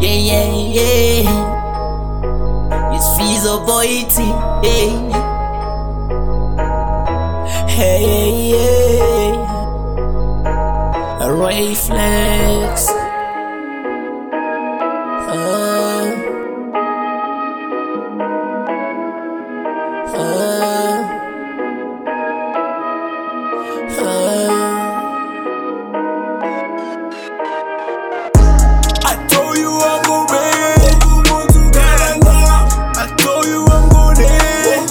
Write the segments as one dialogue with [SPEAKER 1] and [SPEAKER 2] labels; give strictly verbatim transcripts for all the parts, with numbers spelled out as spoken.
[SPEAKER 1] Yeah, yeah, yeah. It's Fizo Boy T. Yeah. Hey, yeah. Ray Flex. Uh, uh, uh.
[SPEAKER 2] I told you I'm gon' rain. I told you I'm gon' rain.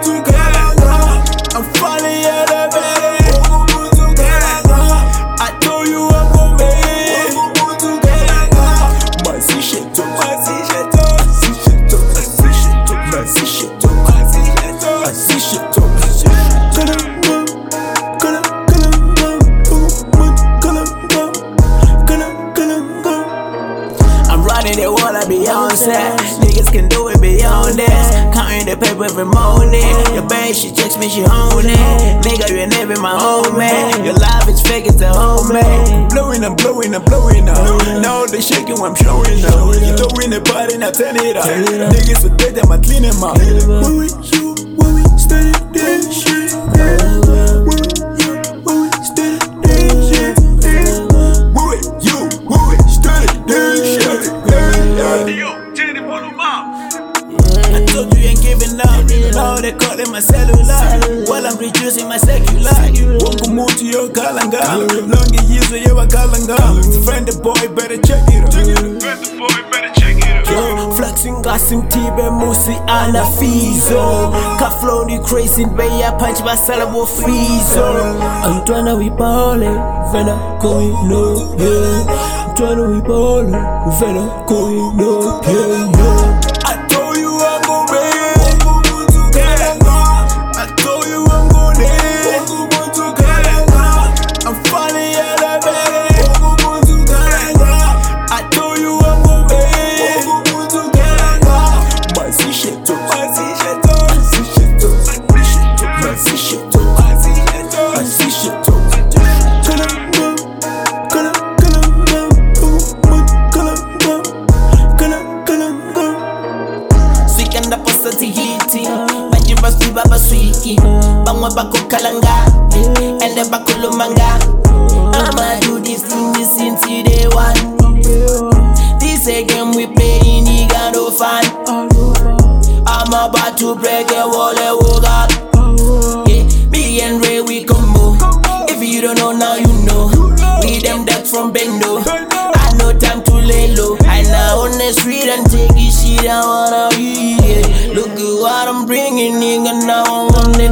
[SPEAKER 2] I'm finally at the bed. I told you I'm gon' rain. Mas se jetou, mas se jetou, se jetou, se jetou, mas se jetou, mas se jetou, mas se jetou.
[SPEAKER 1] They wanna Beyonce, niggas can do it beyond this. Counting the paper every morning. Your babe, she checks me, she own it. Nigga, you ain't never my homie. Your life is fake, it's a homie.
[SPEAKER 2] Blowing up, blowing up, blowing up. Now they shaking when I'm showing up. You throwing the party, now turn it up. Niggas are dead, I'ma clean them up. When we you, when we steady this shit. When we you, when we steady this shit. When we you, when we steady this shit. Yo, turn the volume up.
[SPEAKER 1] I told you you ain't giving up. Now they calling my cellular while I'm reducing my secular.
[SPEAKER 2] Won't move to your kalanga. Long years of your kalanga. Friend the boy, better check it out. Friend the boy, better check it out.
[SPEAKER 1] Yo, flexing gasim tibe musi ana Fizo. Kaflow ni crazy bay punch basala wo Fizo. I'm tryna we ballin', vena going no yeah. I'm tryna we ballin', vena going no yeah.
[SPEAKER 2] I told you I'm gon' rain. I told you I'm gon' rain. I'm finally at the bed. I told you I'm gon' rain. Mas se jetou, mas se jetou, mas se jetou, mas se jetou, mas se jetou, mas se jetou.
[SPEAKER 1] Swikanda posta tihiti Majimba swiba baswiki Bangwa bako kalanga Ende bako lumanga I'ma do this thing this since day one. This again we playing, you got no fun. I'm about to break a wall, a woga. Yeah, me and Ray we combo. If you don't know now you know. We them that from Bendo. I no time to lay low. I now on the street and take it shit I wanna eat it. Look at what I'm bringing, nigga, now I'm on